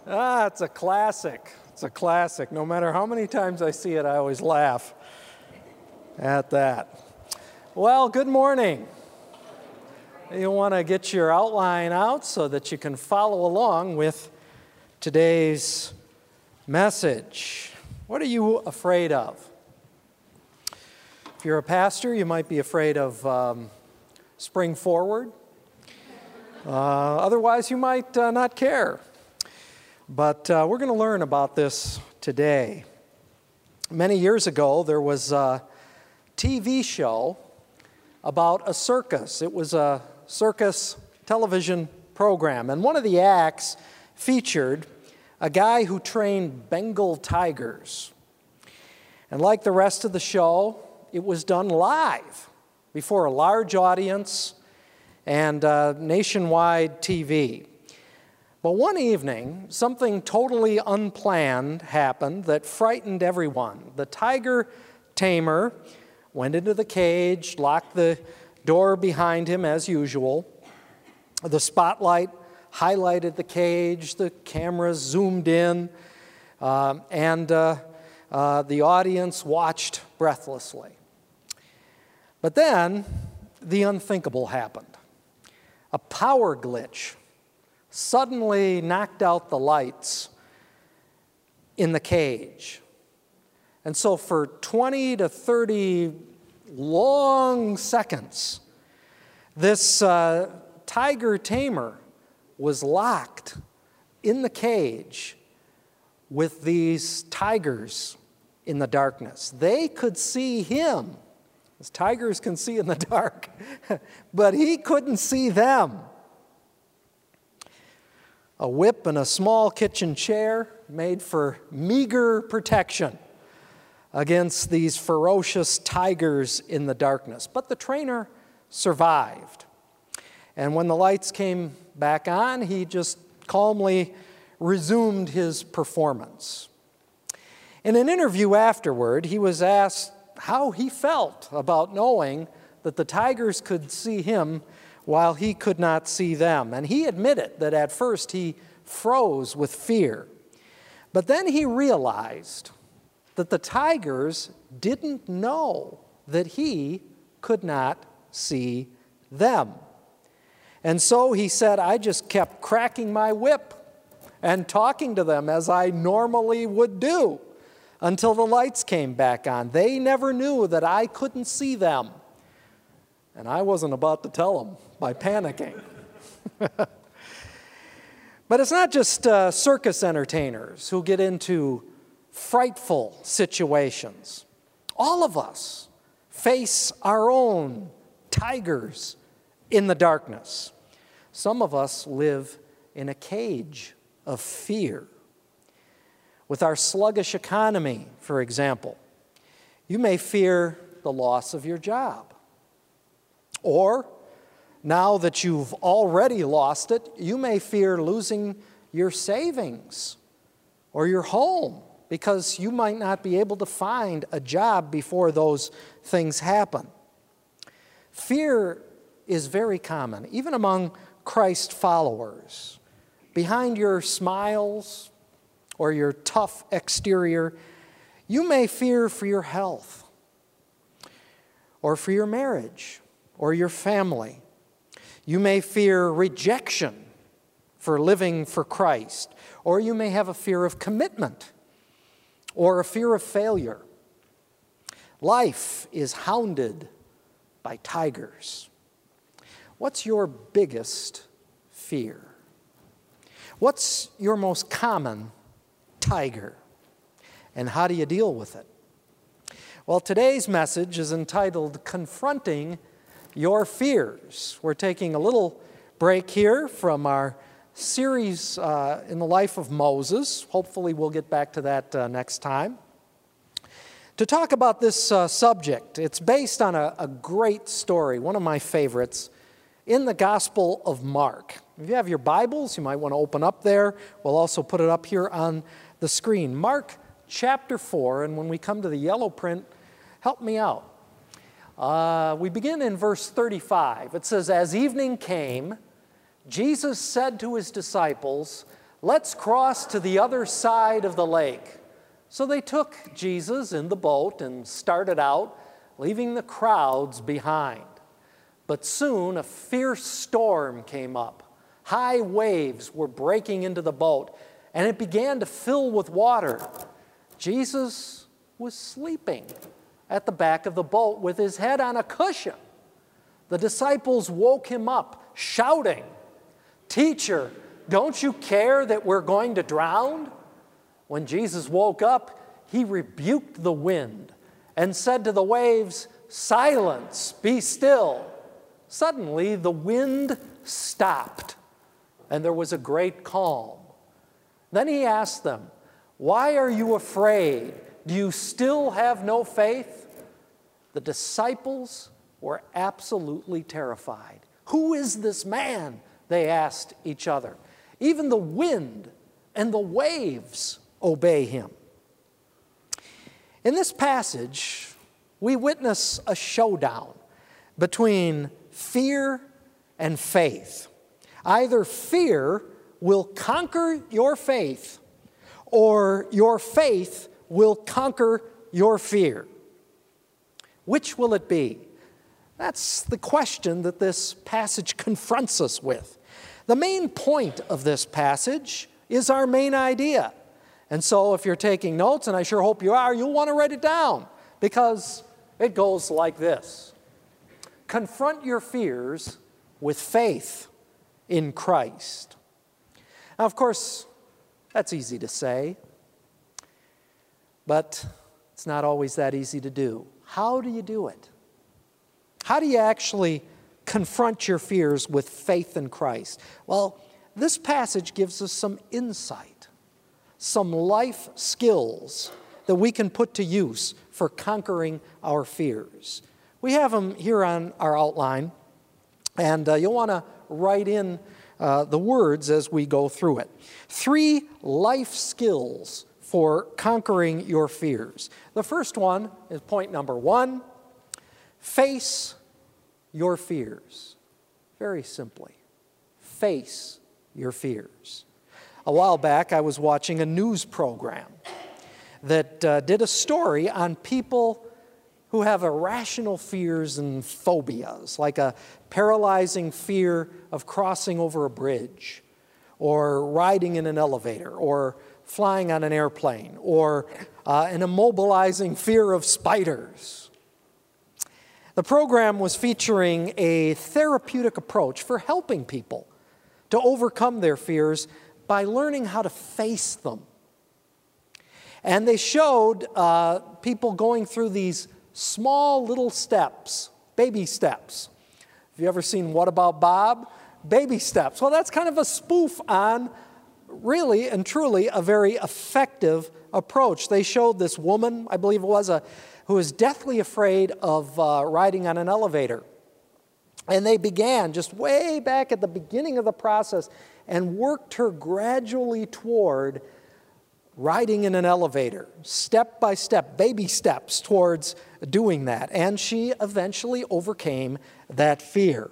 It's a classic. It's a classic. No matter how many times I see it, I always laugh at that. Well, good morning. You want to get your outline out so that you can follow along with today's message. What are you afraid of? If you're a pastor, you might be afraid of Spring Forward. Otherwise, you might not care. But we're going to learn about this today. Many years ago, there was a TV show about a circus. It was a circus television program, and one of the acts featured a guy who trained Bengal tigers. And like the rest of the show, it was done live before a large audience and nationwide TV. But one evening, something totally unplanned happened that frightened everyone. The tiger tamer went into the cage, locked the door behind him as usual. The spotlight highlighted the cage, the cameras zoomed in, and the audience watched breathlessly. But then, the unthinkable happened. A power glitch suddenly knocked out the lights in the cage. And so for 20 to 30 long seconds, this tiger tamer was locked in the cage with these tigers in the darkness. They could see him, as tigers can see in the dark, but he couldn't see them. A whip and a small kitchen chair made for meager protection against these ferocious tigers in the darkness. But the trainer survived. And when the lights came back on, he just calmly resumed his performance. In an interview afterward, he was asked how he felt about knowing that the tigers could see him while he could not see them. And he admitted that at first he froze with fear. But then he realized that the tigers didn't know that he could not see them. And so he said, I just kept cracking my whip and talking to them as I normally would do until the lights came back on. They never knew that I couldn't see them. And I wasn't about to tell them by panicking. But it's not just circus entertainers who get into frightful situations. All of us face our own tigers in the darkness. Some of us live in a cage of fear. With our sluggish economy, for example, you may fear the loss of your job. Or, now that you've already lost it, you may fear losing your savings or your home because you might not be able to find a job before those things happen. Fear is very common, even among Christ followers. Behind your smiles or your tough exterior, you may fear for your health or for your marriage or your family. You may fear rejection for living for Christ, or you may have a fear of commitment or a fear of failure. Life is hounded by tigers. What's your biggest fear? What's your most common tiger? And how do you deal with it? Well, today's message is entitled Confronting Your Fears. We're taking a little break here from our series in the life of Moses. Hopefully we'll get back to that next time. To talk about this subject, it's based on a great story, one of my favorites, in the Gospel of Mark. If you have your Bibles, you might want to open up there. We'll also put it up here on the screen. Mark chapter 4, and when we come to the yellow print, help me out. We begin in verse 35. It says, as evening came, Jesus said to his disciples, let's cross to the other side of the lake. So they took Jesus in the boat and started out, leaving the crowds behind. But soon a fierce storm came up. High waves were breaking into the boat, and it began to fill with water. Jesus was sleeping at the back of the boat with his head on a cushion. The disciples woke him up, shouting, "Teacher, don't you care that we're going to drown?" When Jesus woke up, he rebuked the wind and said to the waves, "Silence, be still." Suddenly, the wind stopped, and there was a great calm. Then he asked them, "Why are you afraid? Do you still have no faith?" The disciples were absolutely terrified. "Who is this man?" they asked each other. "Even the wind and the waves obey him." In this passage, we witness a showdown between fear and faith. Either fear will conquer your faith, or your faith will conquer your fear. Which will it be? That's the question that this passage confronts us with. The main point of this passage is our main idea. And so if you're taking notes, and I sure hope you are, you'll want to write it down, because it goes like this. Confront your fears with faith in Christ. Now, of course, that's easy to say, but it's not always that easy to do. How do you do it? How do you actually confront your fears with faith in Christ? Well, this passage gives us some insight, some life skills that we can put to use for conquering our fears. We have them here on our outline, and you'll want to write in the words as we go through it. 3 life skills for conquering your fears. The first one is point number 1, face your fears. Very simply, face your fears. A while back, I was watching a news program that did a story on people who have irrational fears and phobias, like a paralyzing fear of crossing over a bridge, or riding in an elevator, or flying on an airplane, or an immobilizing fear of spiders. The program was featuring a therapeutic approach for helping people to overcome their fears by learning how to face them. And they showed people going through these small little steps, baby steps. Have you ever seen What About Bob? Baby steps. Well, that's kind of a spoof on really and truly a very effective approach. They showed this woman, I believe it was, who was deathly afraid of riding on an elevator. And they began just way back at the beginning of the process and worked her gradually toward riding in an elevator, step by step, baby steps towards doing that. And she eventually overcame that fear.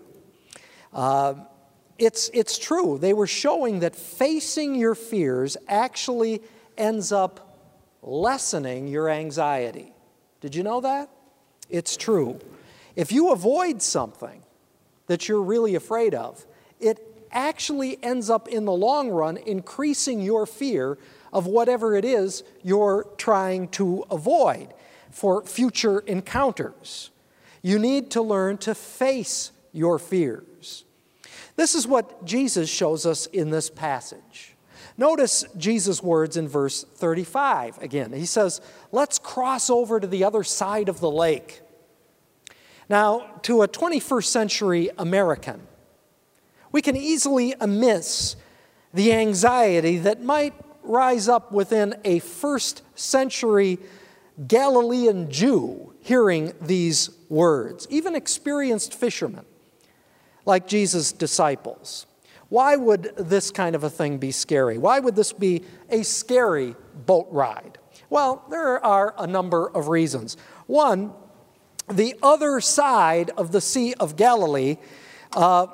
It's true. They were showing that facing your fears actually ends up lessening your anxiety. Did you know that? It's true. If you avoid something that you're really afraid of, it actually ends up in the long run increasing your fear of whatever it is you're trying to avoid for future encounters. You need to learn to face your fears. This is what Jesus shows us in this passage. Notice Jesus' words in verse 35 again. He says, "Let's cross over to the other side of the lake." Now, to a 21st century American, we can easily miss the anxiety that might rise up within a first century Galilean Jew hearing these words, even experienced fishermen like Jesus' disciples. Why would this kind of a thing be scary? Why would this be a scary boat ride? Well, there are a number of reasons. One, the other side of the Sea of Galilee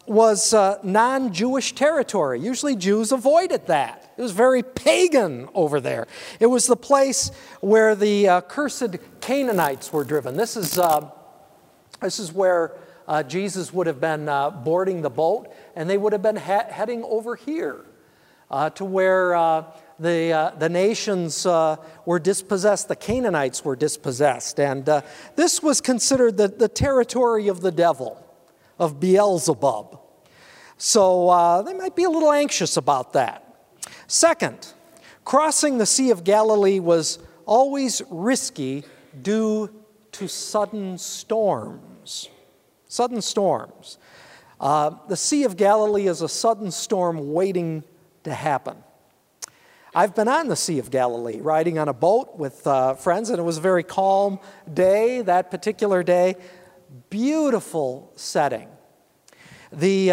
was non-Jewish territory. Usually Jews avoided that. It was very pagan over there. It was the place where the cursed Canaanites were driven. This is where Jesus would have been boarding the boat, and they would have been heading over here to where the nations were dispossessed. The Canaanites were dispossessed. And this was considered the territory of the devil, of Beelzebub. So they might be a little anxious about that. Second, crossing the Sea of Galilee was always risky due to sudden storms. Sudden storms. The Sea of Galilee is a sudden storm waiting to happen. I've been on the Sea of Galilee, riding on a boat with friends, and it was a very calm day, that particular day. Beautiful setting. The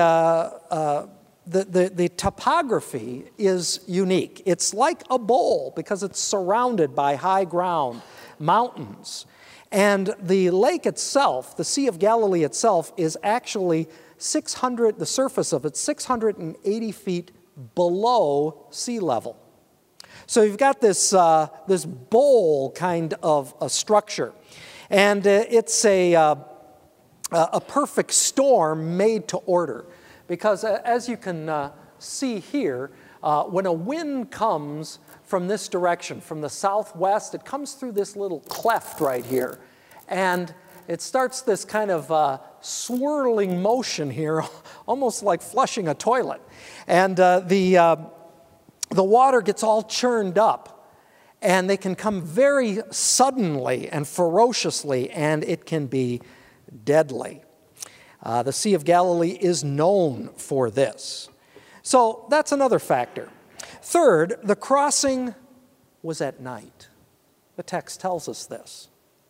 topography is unique. It's like a bowl because it's surrounded by high ground, mountains. And the lake itself, the Sea of Galilee itself, is actually the surface of it, 680 feet below sea level. So you've got this bowl kind of a structure. And it's a perfect storm made to order. Because as you can see here, when a wind comes from this direction, from the southwest, it comes through this little cleft right here. And it starts this kind of swirling motion here, almost like flushing a toilet. And the water gets all churned up. And they can come very suddenly and ferociously, and it can be deadly. The Sea of Galilee is known for this. So that's another factor. Third, the crossing was at night. The text tells us this.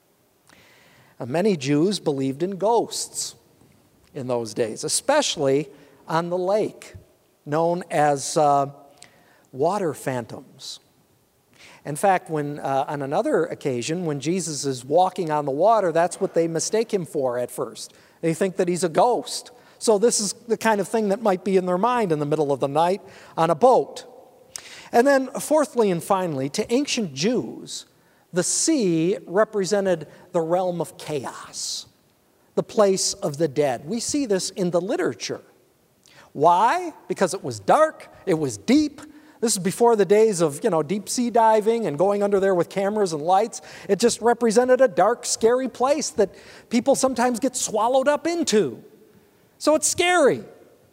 Many Jews believed in ghosts in those days, especially on the lake, known as water phantoms. In fact, when on another occasion, when Jesus is walking on the water, that's what they mistake him for at first. They think that he's a ghost. So this is the kind of thing that might be in their mind in the middle of the night on a boat. And then fourthly and finally, to ancient Jews, the sea represented the realm of chaos, the place of the dead. We see this in the literature. Why? Because it was dark, it was deep. This is before the days of, deep sea diving and going under there with cameras and lights. It just represented a dark, scary place that people sometimes get swallowed up into. So it's scary.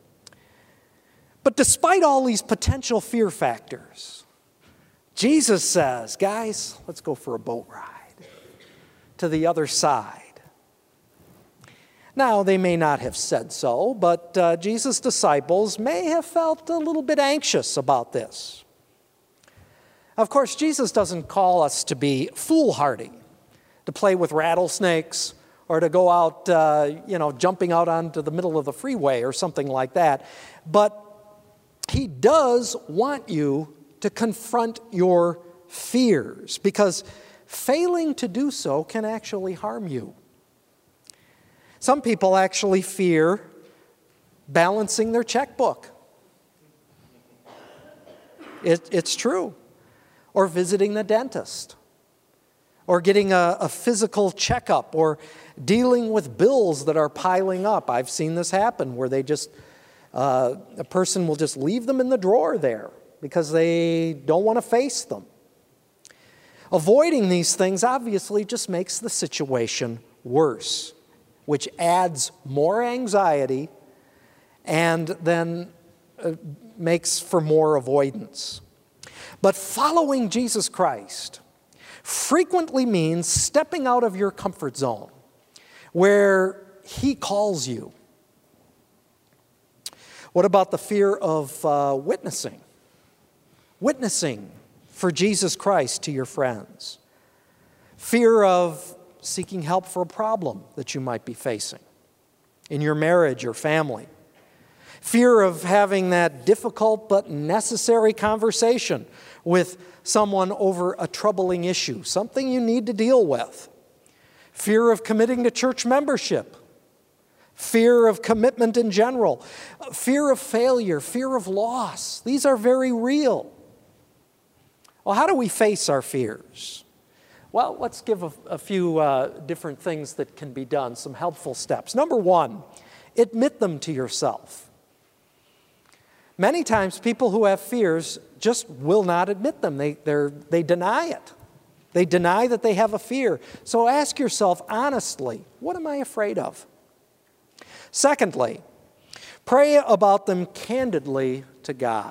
But despite all these potential fear factors, Jesus says, guys, let's go for a boat ride to the other side. Now, they may not have said so, but Jesus' disciples may have felt a little bit anxious about this. Of course, Jesus doesn't call us to be foolhardy, to play with rattlesnakes, or to go out, jumping out onto the middle of the freeway or something like that. But he does want you to confront your fears, because failing to do so can actually harm you. Some people actually fear balancing their checkbook. It's true. Or visiting the dentist. Or getting a physical checkup. Or dealing with bills that are piling up. I've seen this happen where a person will just leave them in the drawer there because they don't want to face them. Avoiding these things obviously just makes the situation worse, which adds more anxiety and then makes for more avoidance. But following Jesus Christ frequently means stepping out of your comfort zone where he calls you. What about the fear of witnessing? Witnessing for Jesus Christ to your friends. Fear of seeking help for a problem that you might be facing in your marriage or family. Fear of having that difficult but necessary conversation with someone over a troubling issue, something you need to deal with. Fear of committing to church membership. fear of commitment in general, fear of failure, fear of loss. These are very real. Well, how do we face our fears? Well, let's give a few different things that can be done, some helpful steps. Number one, admit them to yourself. Many times people who have fears just will not admit them. They deny it. They deny that they have a fear. So ask yourself honestly, what am I afraid of? Secondly, pray about them candidly to God.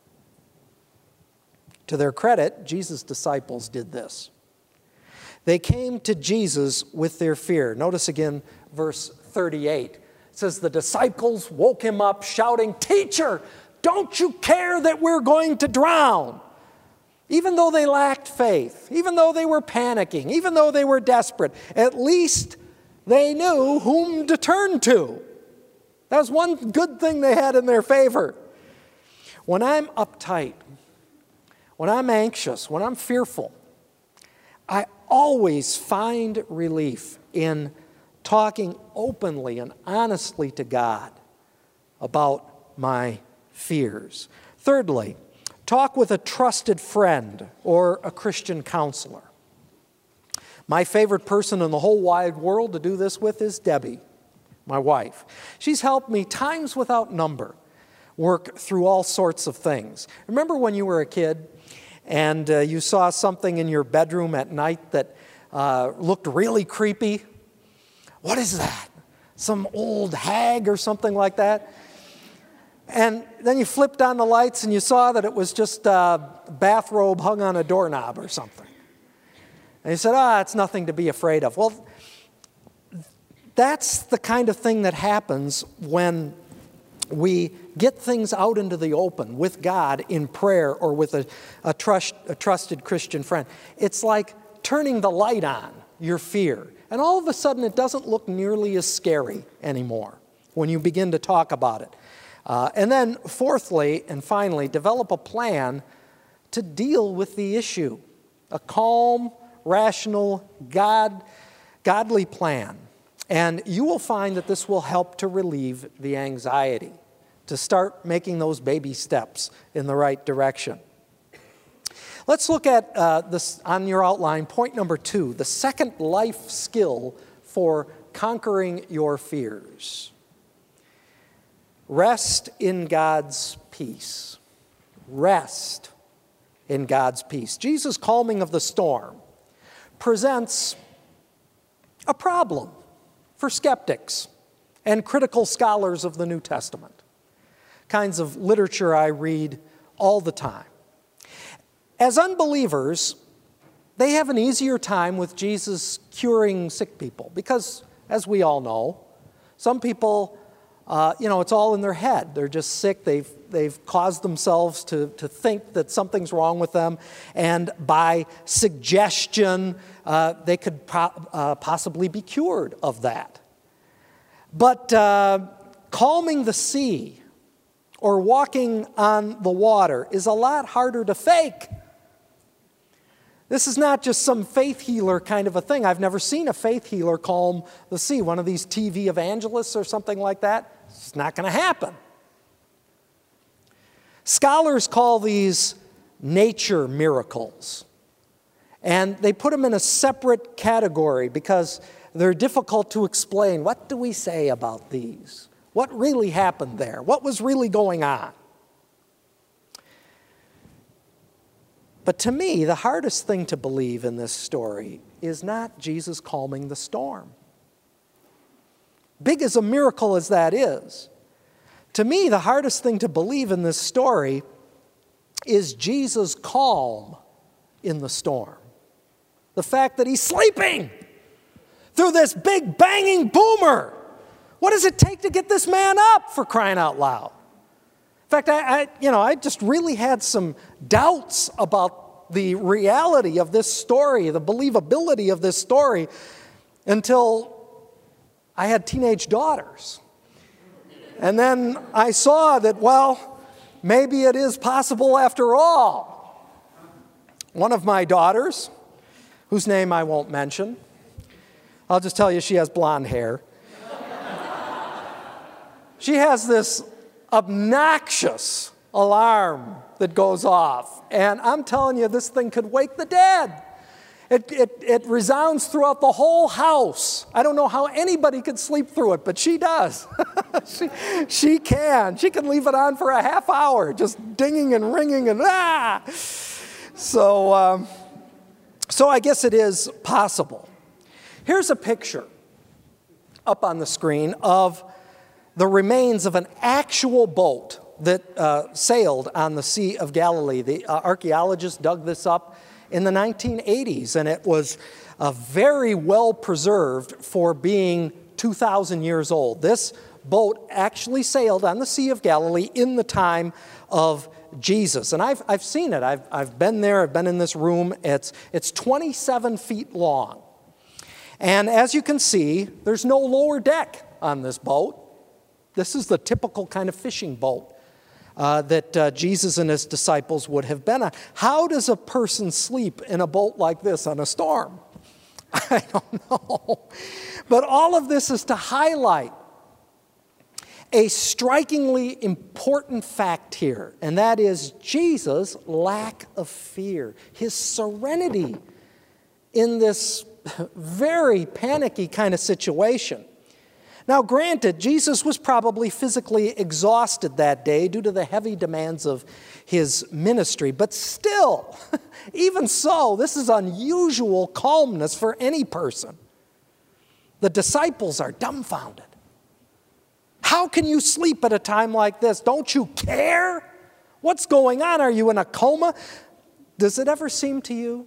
To their credit, Jesus' disciples did this. They came to Jesus with their fear. Notice again verse 38. It says, the disciples woke him up shouting, "Teacher, don't you care that we're going to drown?" Even though they lacked faith, even though they were panicking, even though they were desperate, at least they knew whom to turn to. That was one good thing they had in their favor. When I'm uptight, when I'm anxious, when I'm fearful, I always find relief in talking openly and honestly to God about my fears. Thirdly, talk with a trusted friend or a Christian counselor. My favorite person in the whole wide world to do this with is Debbie, my wife. She's helped me times without number work through all sorts of things. Remember when you were a kid and you saw something in your bedroom at night that looked really creepy? What is that? Some old hag or something like that? And then you flipped on the lights and you saw that it was just a bathrobe hung on a doorknob or something. And you said, it's nothing to be afraid of. Well, that's the kind of thing that happens when we get things out into the open with God in prayer or with a trusted Christian friend. It's like turning the light on your fear. And all of a sudden it doesn't look nearly as scary anymore when you begin to talk about it. And then fourthly and finally, develop a plan to deal with the issue. A calm, rational, godly plan. And you will find that this will help to relieve the anxiety, to start making those baby steps in the right direction. Let's look at this on your outline, point number 2, the second life skill for conquering your fears. Rest in God's peace. Rest in God's peace. Jesus' calming of the storm presents a problem for skeptics and critical scholars of the New Testament. Kinds of literature I read all the time. As unbelievers, they have an easier time with Jesus curing sick people because, as we all know, some people, it's all in their head. They're just sick. They've caused themselves to think that something's wrong with them, and by suggestion, they could possibly be cured of that. But calming the sea or walking on the water is a lot harder to fake. This is not just some faith healer kind of a thing. I've never seen a faith healer calm the sea. One of these TV evangelists or something like that. It's not going to happen. Scholars call these nature miracles. And they put them in a separate category because they're difficult to explain. What do we say about these? What really happened there? What was really going on? But to me, the hardest thing to believe in this story is not Jesus calming the storm. Big as a miracle as that is, to me, the hardest thing to believe in this story is Jesus' calm in the storm. The fact that he's sleeping through this big banging boomer. What does it take to get this man up, for crying out loud? In fact, I just really had some doubts about the reality of this story, the believability of this story, until I had teenage daughters. And then I saw that, maybe it is possible after all. One of my daughters, whose name I won't mention, I'll just tell you she has blonde hair. she has this obnoxious alarm that goes off. And I'm telling you, this thing could wake the dead. It resounds throughout the whole house. I don't know how anybody could sleep through it, but she does. she can. She can leave it on for a half hour, just dinging and ringing and ah! So I guess it is possible. Here's a picture up on the screen of the remains of an actual boat that sailed on the Sea of Galilee. The archaeologists dug this up in the 1980s, and it was very well preserved for being 2,000 years old. This boat actually sailed on the Sea of Galilee in the time of Jesus. And I've seen it. I've been there. I've been in this room. It's 27 feet long. And as you can see, there's no lower deck on this boat. This is the typical kind of fishing boat that Jesus and his disciples would have been on. How does a person sleep in a boat like this on a storm? I don't know. But all of this is to highlight a strikingly important fact here, and that is Jesus' lack of fear, his serenity in this very panicky kind of situation. Now, granted, Jesus was probably physically exhausted that day due to the heavy demands of his ministry, but still, even so, this is unusual calmness for any person. The disciples are dumbfounded. How can you sleep at a time like this? Don't you care? What's going on? Are you in a coma? Does it ever seem to you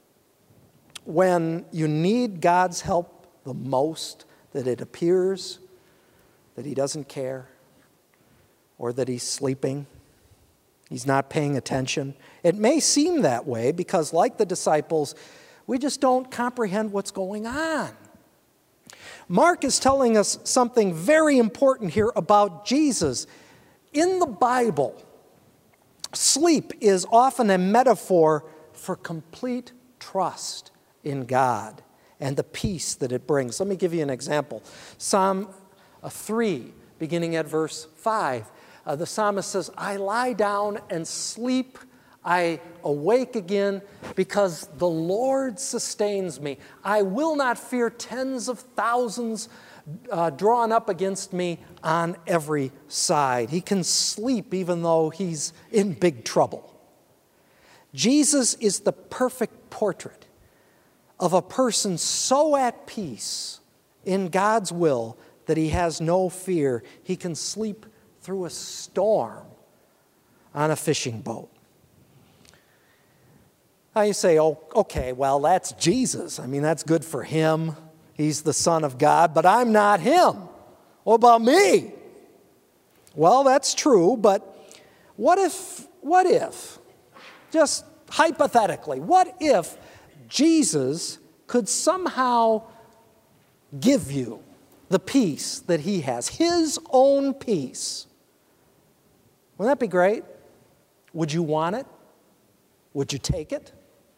when you need God's help the most that it appears that he doesn't care, or that he's sleeping, he's not paying attention? It may seem that way because, like the disciples, we just don't comprehend what's going on. Mark is telling us something very important here about Jesus. In the Bible, sleep is often a metaphor for complete trust in God and the peace that it brings. Let me give you an example. Psalm 3, beginning at verse 5, the psalmist says, I lie down and sleep, I awake again because the Lord sustains me. I will not fear tens of thousands drawn up against me on every side. He can sleep even though he's in big trouble. Jesus is the perfect portrait of a person so at peace in God's will that he has no fear. He can sleep through a storm on a fishing boat. Now you say, oh, okay, well, that's Jesus. I mean, that's good for him. He's the Son of God, but I'm not him. What about me? Well, that's true, but what if, just hypothetically, what if Jesus could somehow give you the peace that he has, his own peace? Wouldn't that be great? Would you want it? Would you take it?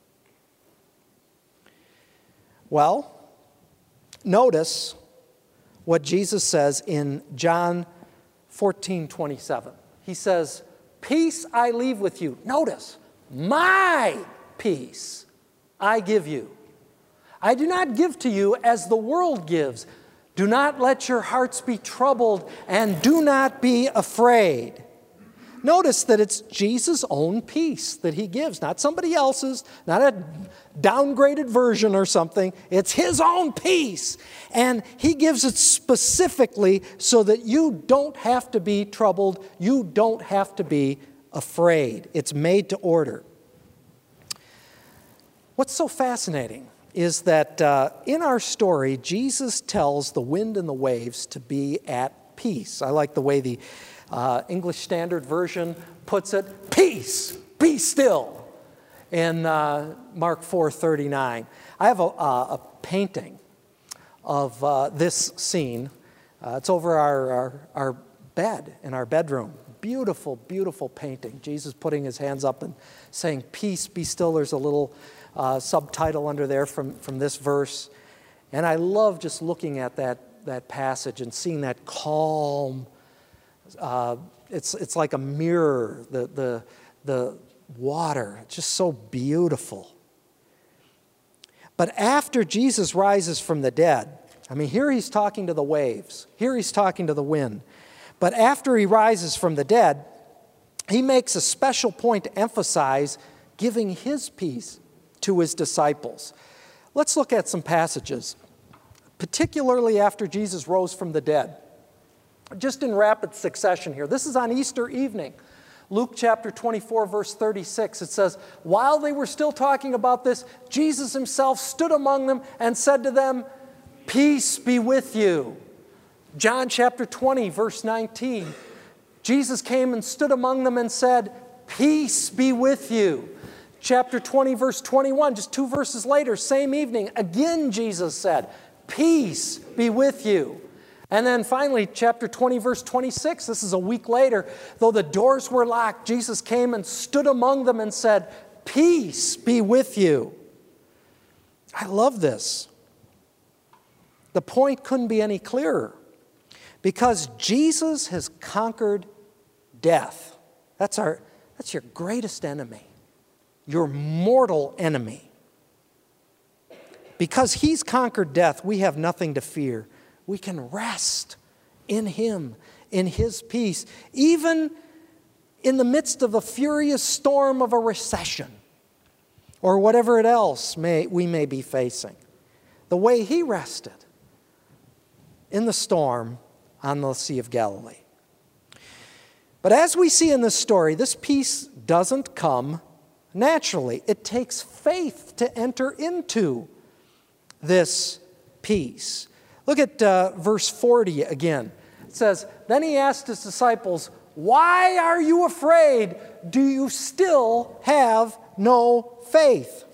Well, notice what Jesus says in John 14:27. He says, peace I leave with you. Notice, my peace I give you. I do not give to you as the world gives. Do not let your hearts be troubled, and do not be afraid. Notice that it's Jesus' own peace that he gives, not somebody else's, not a downgraded version or something. It's his own peace. And he gives it specifically so that you don't have to be troubled, you don't have to be afraid. It's made to order. What's so fascinating is that in our story, Jesus tells the wind and the waves to be at peace. I like the way the English Standard Version puts it, peace, be still, in Mark 4:39. I have a painting of this scene. It's over our bed in our bedroom. Beautiful, beautiful painting. Jesus putting his hands up and saying, peace, be still. There's a little subtitle under there from this verse. And I love just looking at that passage and seeing that calm It's like a mirror, the water. It's just so beautiful. But after Jesus rises from the dead, I mean, here he's talking to the waves. Here he's talking to the wind. But after he rises from the dead, he makes a special point to emphasize giving his peace to his disciples. Let's look at some passages, particularly after Jesus rose from the dead. Just in rapid succession here. This is on Easter evening. Luke chapter 24, verse 36, it says, while they were still talking about this, Jesus himself stood among them and said to them, peace be with you. John chapter 20, verse 19, Jesus came and stood among them and said, peace be with you. Chapter 20, verse 21, just 2 verses later, same evening, again Jesus said, peace be with you. And then finally, chapter 20, verse 26, this is a week later, though the doors were locked, Jesus came and stood among them and said, peace be with you. I love this. The point couldn't be any clearer. Because Jesus has conquered death. That's your greatest enemy. Your mortal enemy. Because he's conquered death, we have nothing to fear. We can rest in him, in his peace, even in the midst of the furious storm of a recession or whatever else we may be facing. The way he rested in the storm on the Sea of Galilee. But as we see in this story, this peace doesn't come naturally. It takes faith to enter into this peace. Look at verse 40 again. It says, then he asked his disciples, why are you afraid? Do you still have no faith?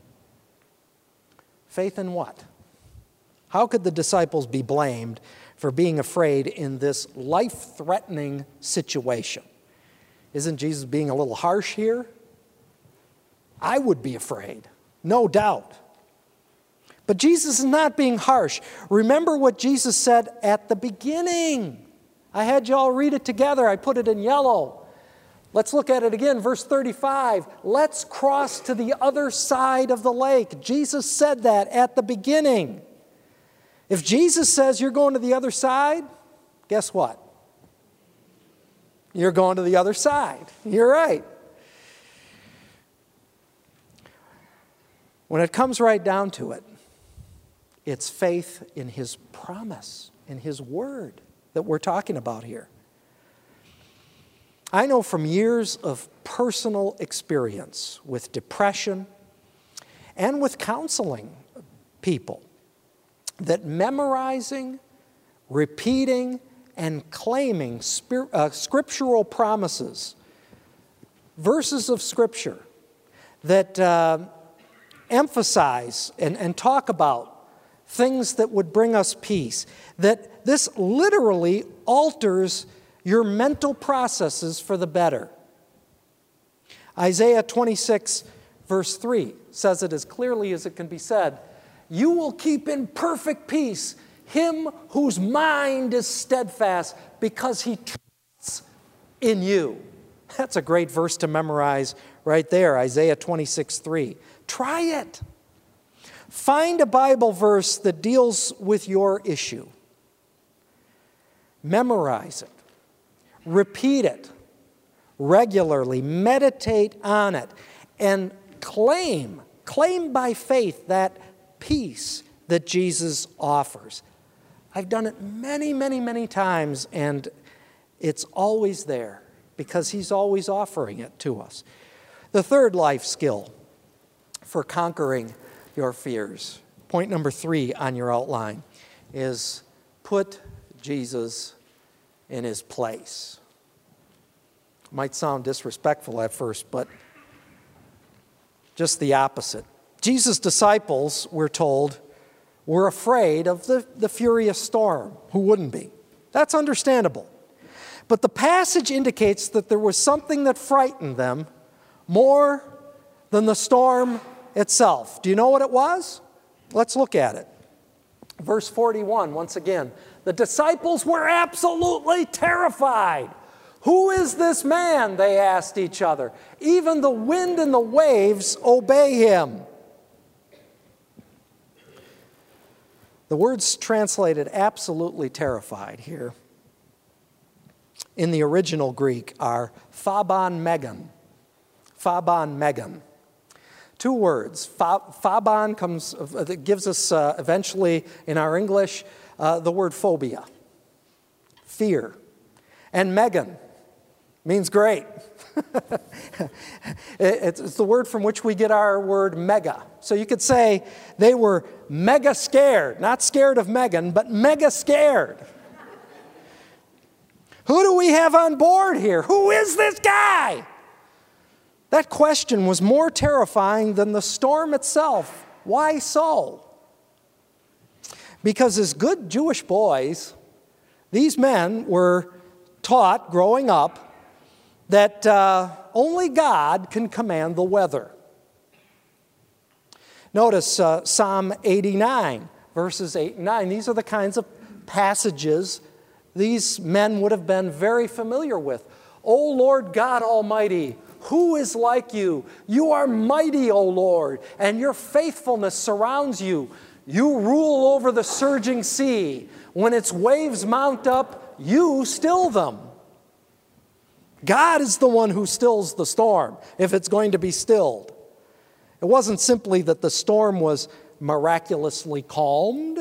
Faith in what? How could the disciples be blamed for being afraid in this life-threatening situation? Isn't Jesus being a little harsh here? I would be afraid, no doubt. But Jesus is not being harsh. Remember what Jesus said at the beginning. I had you all read it together. I put it in yellow. Let's look at it again, verse 35. Let's cross to the other side of the lake. Jesus said that at the beginning. If Jesus says you're going to the other side, guess what? You're going to the other side. You're right. When it comes right down to it, it's faith in his promise, in his word that we're talking about here. I know from years of personal experience with depression and with counseling people that memorizing, repeating, and claiming scriptural promises, verses of Scripture that emphasize and talk about things that would bring us peace, that this literally alters your mental processes for the better. Isaiah 26, verse 3 says it as clearly as it can be said, you will keep in perfect peace him whose mind is steadfast because he trusts in you. That's a great verse to memorize right there, Isaiah 26, 3. Try it. Find a Bible verse that deals with your issue. Memorize it. Repeat it regularly. Meditate on it. And claim by faith that peace that Jesus offers. I've done it many, many, many times, and it's always there because he's always offering it to us. The third life skill for conquering your fears, point number 3 on your outline, is put Jesus in his place. It might sound disrespectful at first, but just the opposite. Jesus' disciples, we're told, were afraid of the furious storm. Who wouldn't be? That's understandable. But the passage indicates that there was something that frightened them more than the storm itself. Do you know what it was? Let's look at it. Verse 41, once again. The disciples were absolutely terrified. Who is this man? They asked each other. Even the wind and the waves obey him. The words translated absolutely terrified here in the original Greek are phobon megan. Phobon megan. Two words. Phobon gives us eventually in our English the word phobia, fear. And megan means great. It's the word from which we get our word mega. So you could say they were mega scared, not scared of Megan, but mega scared. Who do we have on board here? Who is this guy? That question was more terrifying than the storm itself. Why so? Because as good Jewish boys, these men were taught growing up that only God can command the weather. Notice Psalm 89, verses 8 and 9. These are the kinds of passages these men would have been very familiar with. O Lord God Almighty, who is like you? You are mighty, O Lord, and your faithfulness surrounds you. You rule over the surging sea. When its waves mount up, you still them. God is the one who stills the storm, if it's going to be stilled. It wasn't simply that the storm was miraculously calmed.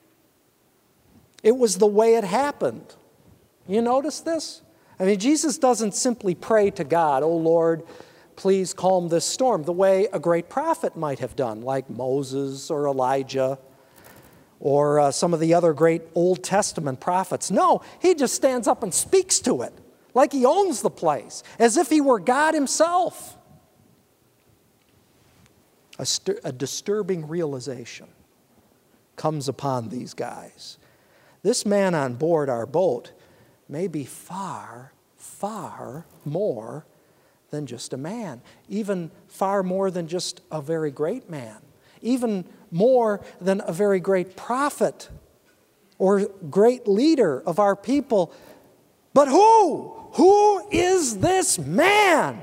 It was the way it happened. You notice this? I mean, Jesus doesn't simply pray to God, "Oh Lord, please calm this storm," the way a great prophet might have done, like Moses or Elijah or some of the other great Old Testament prophets. No, he just stands up and speaks to it, like he owns the place, as if he were God himself. A disturbing realization comes upon these guys. This man on board our boat may be far, far more than just a man, even far more than just a very great man, even more than a very great prophet or great leader of our people. But who? Who is this man?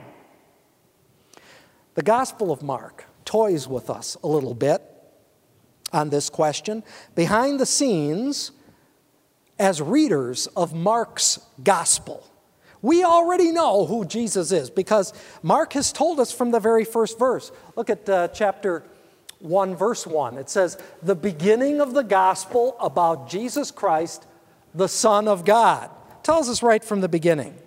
The Gospel of Mark toys with us a little bit on this question. Behind the scenes, as readers of Mark's Gospel, we already know who Jesus is because Mark has told us from the very first verse. Look at chapter 1, verse 1. It says, "The beginning of the gospel about Jesus Christ, the Son of God." It tells us right from the beginning.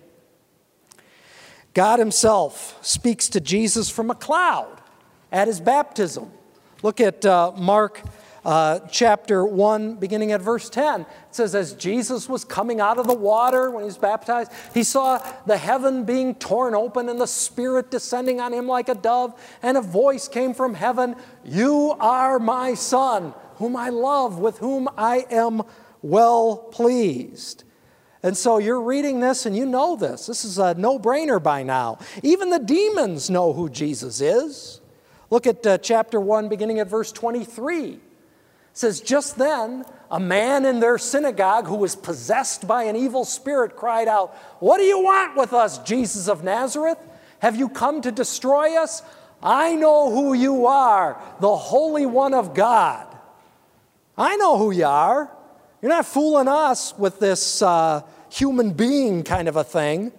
God himself speaks to Jesus from a cloud at his baptism. Look at Mark chapter 1, beginning at verse 10. It says, as Jesus was coming out of the water when he was baptized, he saw the heaven being torn open and the Spirit descending on him like a dove, and a voice came from heaven, "You are my Son, whom I love, with whom I am well pleased." And so you're reading this and you know this. This is a no-brainer by now. Even the demons know who Jesus is. Look at chapter 1, beginning at verse 23. It says, "Just then, a man in their synagogue who was possessed by an evil spirit cried out, 'What do you want with us, Jesus of Nazareth? Have you come to destroy us? I know who you are, the Holy One of God.'" I know who you are. You're not fooling us with this human being kind of a thing.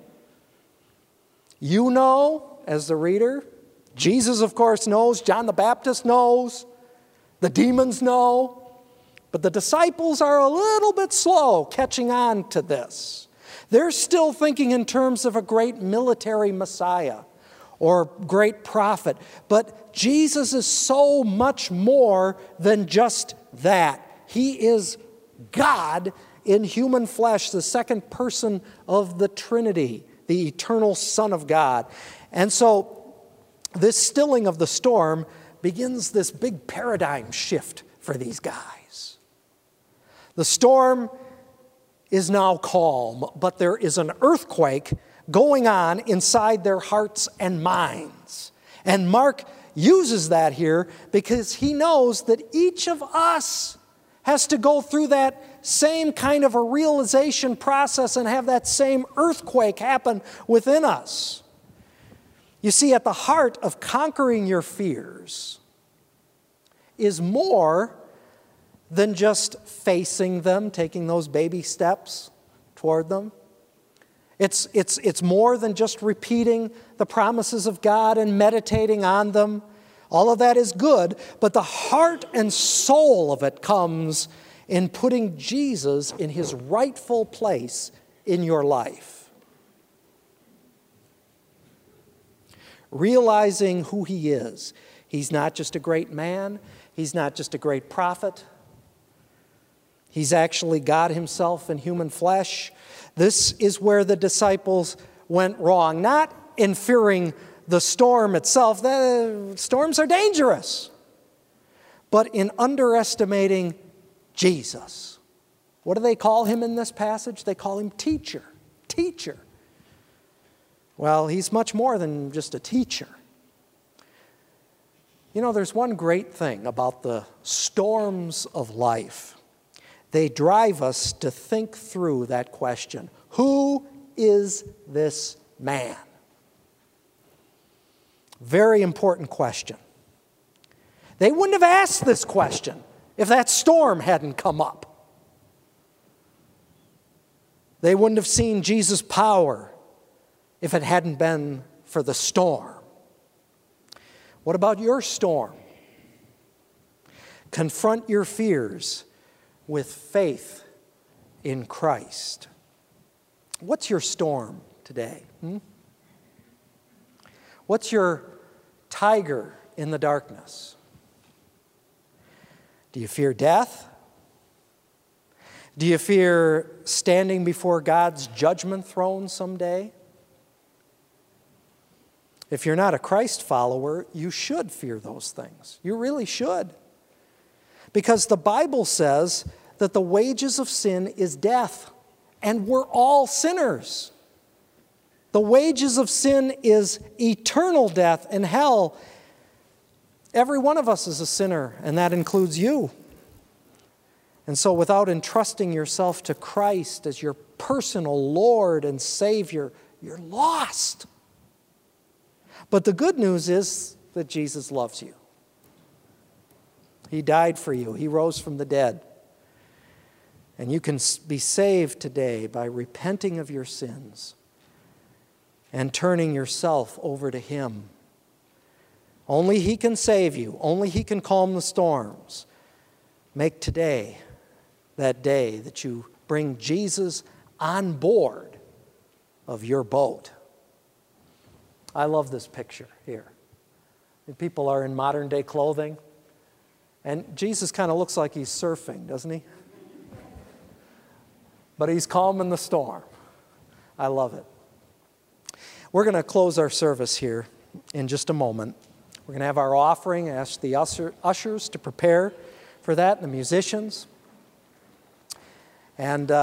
You know, as the reader. Jesus, of course, knows. John the Baptist knows. The demons know. But the disciples are a little bit slow catching on to this. They're still thinking in terms of a great military Messiah or great prophet. But Jesus is so much more than just that. He is God in human flesh, the second person of the Trinity, the eternal Son of God. And so this stilling of the storm begins this big paradigm shift for these guys. The storm is now calm, but there is an earthquake going on inside their hearts and minds. And Mark uses that here because he knows that each of us has to go through that same kind of a realization process and have that same earthquake happen within us. You see, at the heart of conquering your fears is more than just facing them, taking those baby steps toward them. It's more than just repeating the promises of God and meditating on them. All of that is good, but the heart and soul of it comes in putting Jesus in his rightful place in your life. Realizing who he is. He's not just a great man. He's not just a great prophet. He's actually God himself in human flesh. This is where the disciples went wrong. Not in fearing the storm itself. The storms are dangerous. But in underestimating Jesus. What do they call him in this passage? They call him teacher. Teacher. Well, he's much more than just a teacher. You know, there's one great thing about the storms of life. They drive us to think through that question. Who is this man? Very important question. They wouldn't have asked this question if that storm hadn't come up. They wouldn't have seen Jesus' power if it hadn't been for the storm. What about your storm? Confront your fears with faith in Christ. What's your storm today? What's your tiger in the darkness? Do you fear death? Do you fear standing before God's judgment throne someday? If you're not a Christ follower, you should fear those things. You really should. Because the Bible says that the wages of sin is death, and we're all sinners. The wages of sin is eternal death and hell. Every one of us is a sinner, and that includes you. And so without entrusting yourself to Christ as your personal Lord and Savior, you're lost. But the good news is that Jesus loves you. He died for you. He rose from the dead. And you can be saved today by repenting of your sins and turning yourself over to Him. Only He can save you. Only He can calm the storms. Make today that day that you bring Jesus on board of your boat. I love this picture here. People are in modern day clothing, and Jesus kind of looks like he's surfing, doesn't he? But he's calming the storm. I love it. We're going to close our service here in just a moment. We're going to have our offering. Ask the ushers to prepare for that, and the musicians. And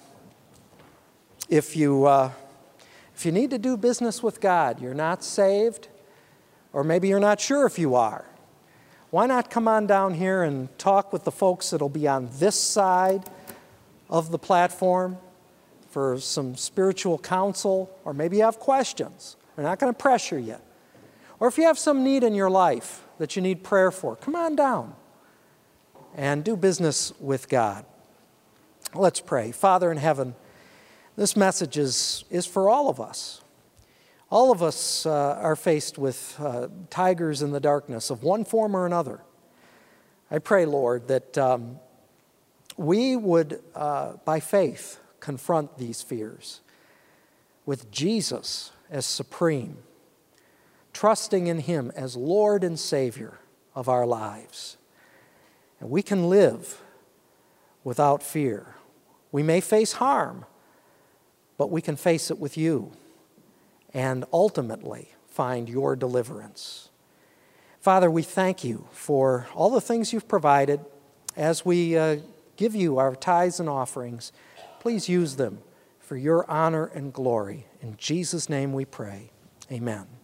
if you need to do business with God, you're not saved, or maybe you're not sure if you are, why not come on down here and talk with the folks that'll be on this side of the platform for some spiritual counsel, or maybe you have questions. We're not going to pressure you. Or if you have some need in your life that you need prayer for, come on down and do business with God. Let's pray. Father in heaven, this message is for all of us. All of us are faced with tigers in the darkness of one form or another. I pray, Lord, that we would, by faith, confront these fears with Jesus as supreme, trusting in Him as Lord and Savior of our lives. And we can live without fear. We may face harm, but we can face it with you and ultimately find your deliverance. Father, we thank you for all the things you've provided. As we give you our tithes and offerings, please use them for your honor and glory. In Jesus' name we pray. Amen.